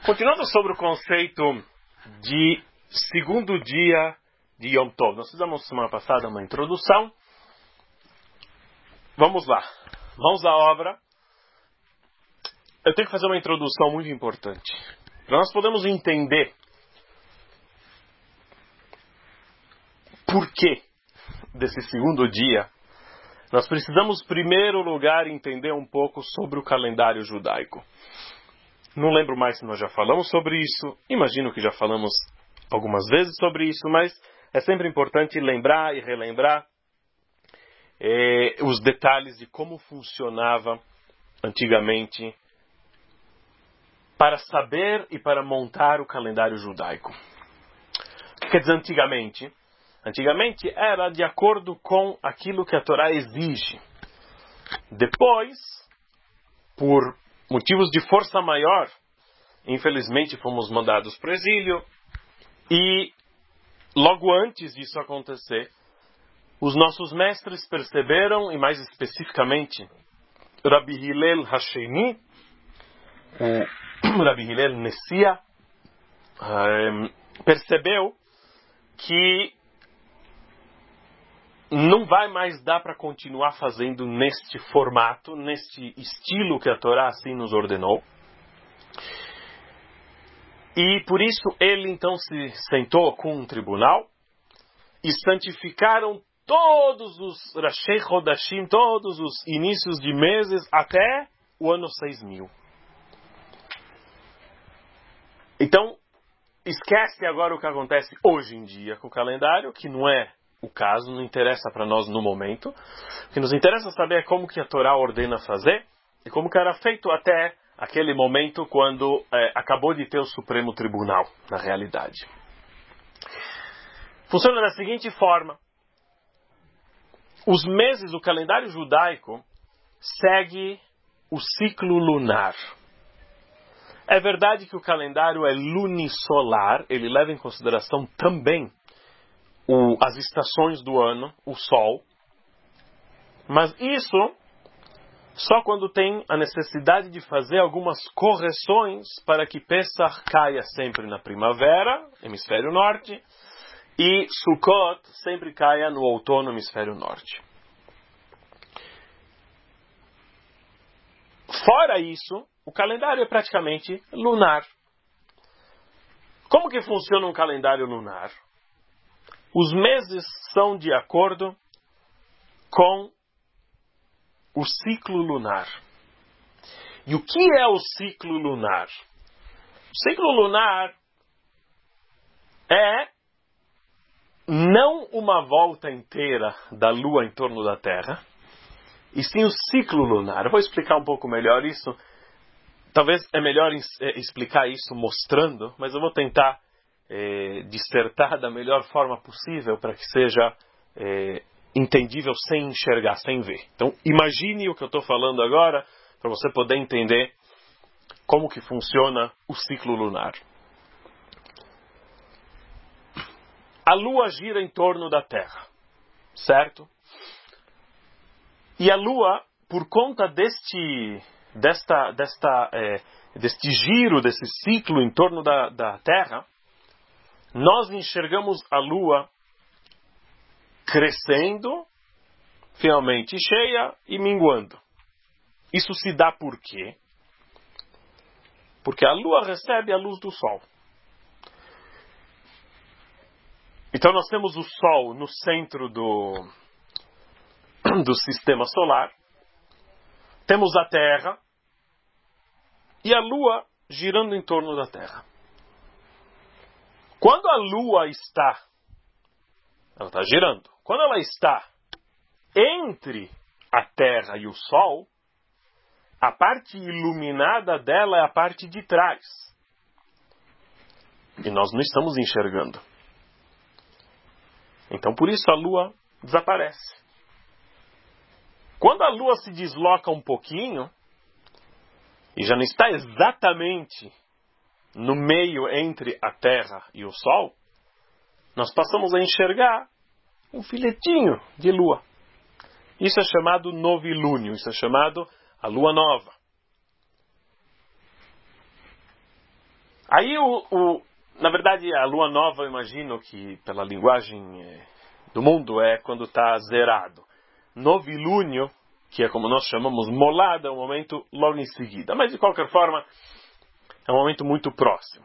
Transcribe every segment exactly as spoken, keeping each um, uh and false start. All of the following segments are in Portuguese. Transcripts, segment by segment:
Continuando sobre o conceito de segundo dia de Yom Tov. Nós fizemos semana passada uma introdução. Vamos lá. Mãos à obra. Eu tenho que fazer uma introdução muito importante. Para nós podermos entender por que desse segundo dia, nós precisamos, em primeiro lugar, entender um pouco sobre o calendário judaico. Não lembro mais se nós já falamos sobre isso. Imagino que já falamos algumas vezes sobre isso, mas é sempre importante lembrar e relembrar eh, os detalhes de como funcionava antigamente para saber e para montar o calendário judaico. O que quer dizer antigamente? Antigamente era de acordo com aquilo que a Torá exige. Depois, por motivos de força maior, infelizmente fomos mandados para o exílio, e logo antes disso acontecer, os nossos mestres perceberam, e mais especificamente Rabbi Hillel Hasheni, o Rabbi Hillel Nessia, um, percebeu que não vai mais dar para continuar fazendo neste formato, neste estilo que a Torá assim nos ordenou. E por isso ele então se sentou com um tribunal e santificaram todos os Rashei Chodashim, todos os inícios de meses até o ano seis mil. Então, esquece agora o que acontece hoje em dia com o calendário, que não é o caso, não interessa para nós no momento. O que nos interessa saber é como que a Torá ordena fazer e como que era feito até aquele momento quando é, acabou de ter o Supremo Tribunal, na realidade. Funciona da seguinte forma. Os meses, o calendário judaico segue o ciclo lunar. É verdade que o calendário é lunisolar, ele leva em consideração também o, as estações do ano, o sol, mas isso só quando tem a necessidade de fazer algumas correções para que Pesach caia sempre na primavera, hemisfério norte, e Sukkot sempre caia no outono, hemisfério norte. Fora isso, o calendário é praticamente lunar. Como que funciona um calendário lunar? Os meses são de acordo com o ciclo lunar. E o que é o ciclo lunar? O ciclo lunar é não uma volta inteira da Lua em torno da Terra, e sim o ciclo lunar. Eu vou explicar um pouco melhor isso. Talvez é melhor explicar isso mostrando, mas eu vou tentar eh, dissertar da melhor forma possível para que seja eh, entendível sem enxergar, sem ver. Então, imagine o que eu estou falando agora para você poder entender como que funciona o ciclo lunar. A Lua gira em torno da Terra, certo? E a Lua, por conta deste, desta, desta, é, deste giro, desse ciclo em torno da, da Terra, nós enxergamos a Lua crescendo, finalmente cheia e minguando. Isso se dá por quê? Porque a Lua recebe a luz do Sol. Então nós temos o Sol no centro do, do sistema solar, temos a Terra e a Lua girando em torno da Terra. Quando a Lua está, ela está girando, quando ela está entre a Terra e o Sol, a parte iluminada dela é a parte de trás. E nós não estamos enxergando. Então, por isso, a Lua desaparece. Quando a Lua se desloca um pouquinho, e já não está exatamente no meio entre a Terra e o Sol, nós passamos a enxergar um filetinho de Lua. Isso é chamado novilúnio, isso é chamado a Lua Nova. Aí, o, o, na verdade, a lua nova, eu imagino que, pela linguagem é, do mundo, é quando está zerado. Novilúnio, que é como nós chamamos molada, é um momento logo em seguida. Mas, de qualquer forma, é um momento muito próximo.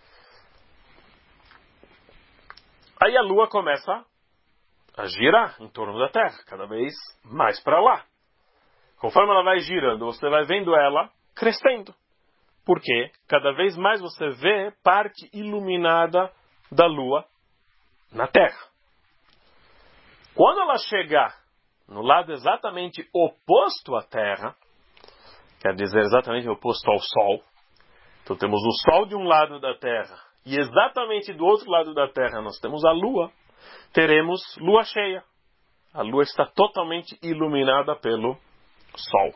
Aí a lua começa a girar em torno da Terra, cada vez mais para lá. Conforme ela vai girando, você vai vendo ela crescendo. Porque cada vez mais você vê parte iluminada da lua na Terra. Quando ela chegar no lado exatamente oposto à Terra, quer dizer exatamente oposto ao Sol, então temos o Sol de um lado da Terra e exatamente do outro lado da Terra nós temos a Lua, teremos lua cheia. A Lua está totalmente iluminada pelo Sol.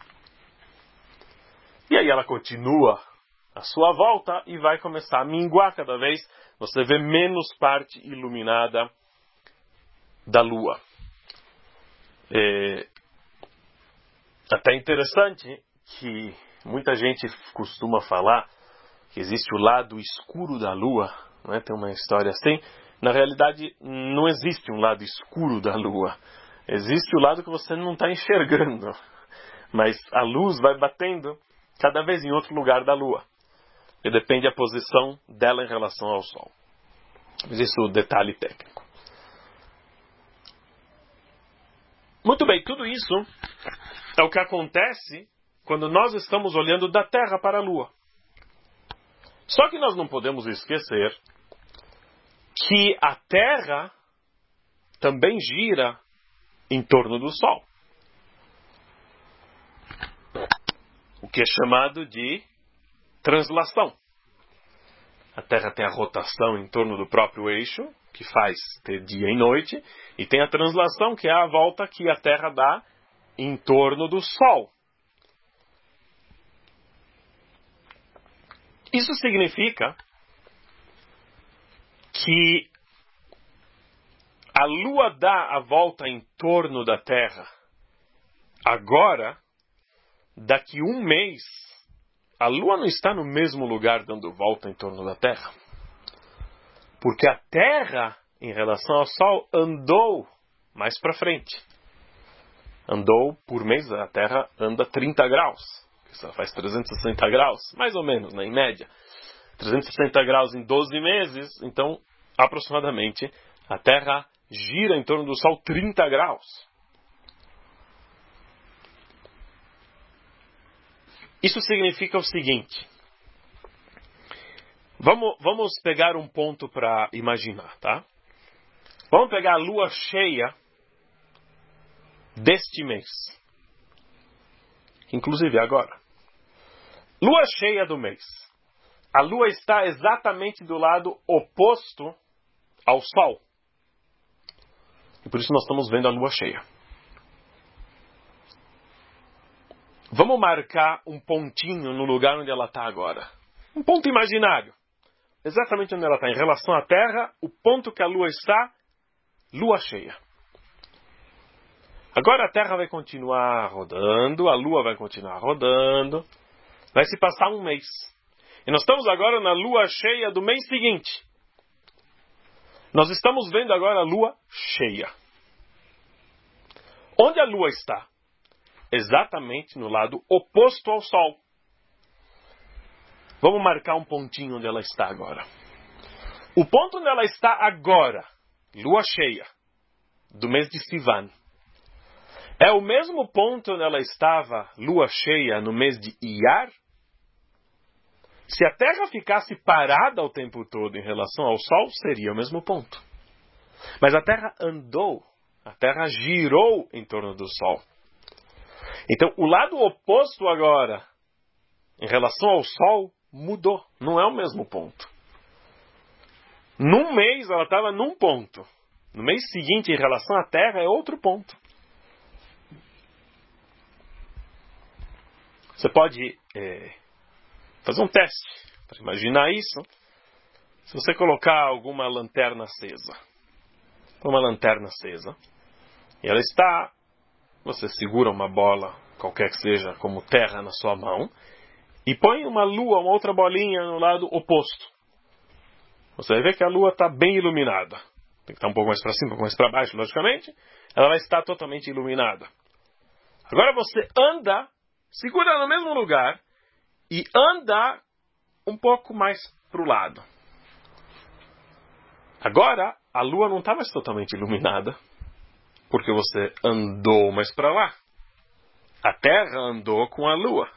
E aí ela continua a sua volta e vai começar a minguar cada vez. Você vê menos parte iluminada da Lua. É até interessante que muita gente costuma falar que existe o lado escuro da Lua, não é? Tem uma história assim. Na realidade, não existe um lado escuro da Lua. Existe o lado que você não está enxergando. Mas a luz vai batendo cada vez em outro lugar da Lua. E depende da posição dela em relação ao Sol. Mas isso é o detalhe técnico. Muito bem, tudo isso é o que acontece quando nós estamos olhando da Terra para a Lua. Só que nós não podemos esquecer que a Terra também gira em torno do Sol. O que é chamado de translação. A Terra tem a rotação em torno do próprio eixo, que faz ter dia e noite, e tem a translação, que é a volta que a Terra dá em torno do Sol. Isso significa que a Lua dá a volta em torno da Terra. Agora, daqui um mês, a Lua não está no mesmo lugar dando volta em torno da Terra. Porque a Terra, em relação ao Sol, andou mais para frente. Andou, por mês, a Terra anda trinta graus. Isso faz trezentos e sessenta graus, mais ou menos, né, em média. trezentos e sessenta graus em doze meses, então, aproximadamente, a Terra gira em torno do Sol trinta graus. Isso significa o seguinte. Vamos, vamos pegar um ponto para imaginar, tá? Vamos pegar a lua cheia deste mês. Inclusive agora. Lua cheia do mês. A lua está exatamente do lado oposto ao Sol. E por isso nós estamos vendo a lua cheia. Vamos marcar um pontinho no lugar onde ela está agora. Um ponto imaginário. Exatamente onde ela está. Em relação à Terra, o ponto que a lua está, lua cheia. Agora a Terra vai continuar rodando, a lua vai continuar rodando. Vai se passar um mês. E nós estamos agora na lua cheia do mês seguinte. Nós estamos vendo agora a lua cheia. Onde a lua está? Exatamente no lado oposto ao Sol. Vamos marcar um pontinho onde ela está agora. O ponto onde ela está agora, lua cheia, do mês de Sivan, é o mesmo ponto onde ela estava, lua cheia, no mês de Iyar? Se a Terra ficasse parada o tempo todo em relação ao Sol, seria o mesmo ponto. Mas a Terra andou, a Terra girou em torno do Sol. Então, o lado oposto agora, em relação ao Sol, mudou. Não é o mesmo ponto. Num mês, ela estava num ponto. No mês seguinte, em relação à Terra, é outro ponto. Você pode é, fazer um teste para imaginar isso. Se você colocar alguma lanterna acesa, uma lanterna acesa, e ela está, você segura uma bola, qualquer que seja, como terra na sua mão, e põe uma lua, uma outra bolinha no lado oposto. Você vai ver que a lua está bem iluminada. Tem que estar um pouco mais para cima, um pouco mais para baixo, logicamente. Ela vai estar totalmente iluminada. Agora você anda, segura no mesmo lugar e anda um pouco mais para o lado. Agora a lua não está mais totalmente iluminada, porque você andou mais para lá. A Terra andou com a lua.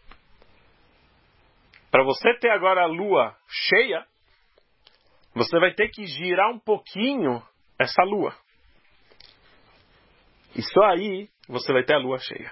Para você ter agora a lua cheia, você vai ter que girar um pouquinho essa lua. E só aí você vai ter a lua cheia.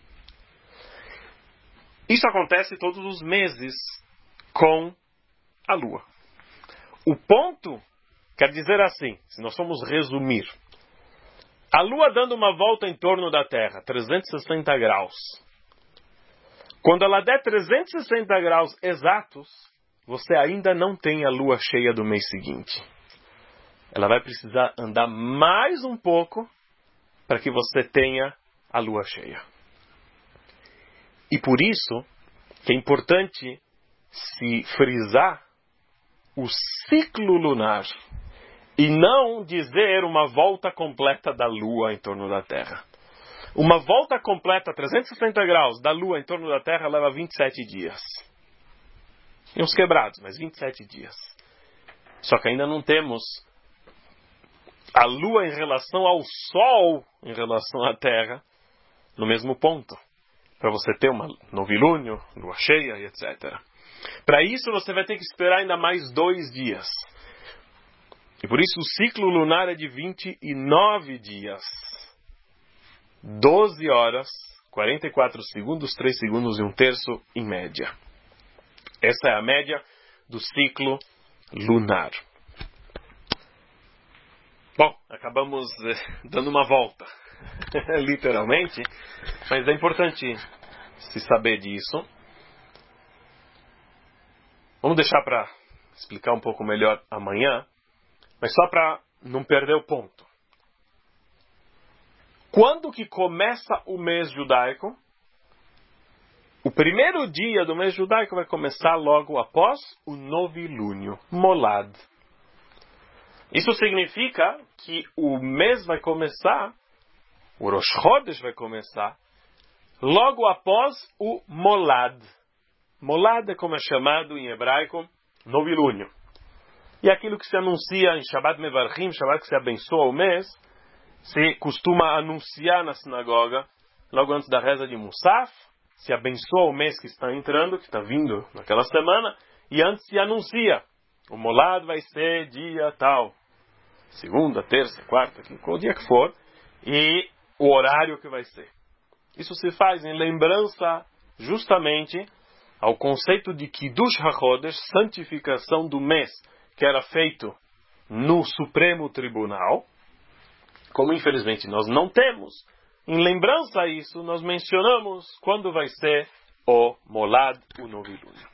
Isso acontece todos os meses com a lua. O ponto quer dizer assim, se nós formos resumir, a lua dando uma volta em torno da Terra, trezentos e sessenta graus. Quando ela der trezentos e sessenta graus exatos, você ainda não tem a lua cheia do mês seguinte. Ela vai precisar andar mais um pouco para que você tenha a lua cheia. E por isso que é importante se frisar o ciclo lunar e não dizer uma volta completa da lua em torno da Terra. Uma volta completa, trezentos e sessenta graus, da lua em torno da Terra leva vinte e sete dias. E uns quebrados, mas vinte e sete dias. Só que ainda não temos a lua em relação ao Sol, em relação à Terra, no mesmo ponto. Para você ter uma novilúnio, lua cheia e etcétera. Para isso você vai ter que esperar ainda mais dois dias. E por isso o ciclo lunar é de vinte e nove dias. doze horas, quarenta e quatro segundos, três segundos e um terço em média. Essa é a média do ciclo lunar. Bom, acabamos eh, dando uma volta, literalmente, mas é importante se saber disso. Vamos deixar para explicar um pouco melhor amanhã, mas só para não perder o ponto. Quando que começa o mês judaico? O primeiro dia do mês judaico vai começar logo após o novilúnio, Molad. Isso significa que o mês vai começar, o Rosh Chodesh vai começar, logo após o Molad. Molad é como é chamado em hebraico, novilúnio. E aquilo que se anuncia em Shabbat Mevarchim, Shabbat que se abençoa o mês, se costuma anunciar na sinagoga, logo antes da reza de Musaf, se abençoa o mês que está entrando, que está vindo naquela semana, e antes se anuncia, o Molad vai ser dia tal, segunda, terça, quarta, qual dia que for, e o horário que vai ser. Isso se faz em lembrança justamente ao conceito de Kiddush HaChodesh, santificação do mês, que era feito no Supremo Tribunal. Como infelizmente nós não temos, em lembrança a isso, nós mencionamos quando vai ser o Molad, o novilúnio.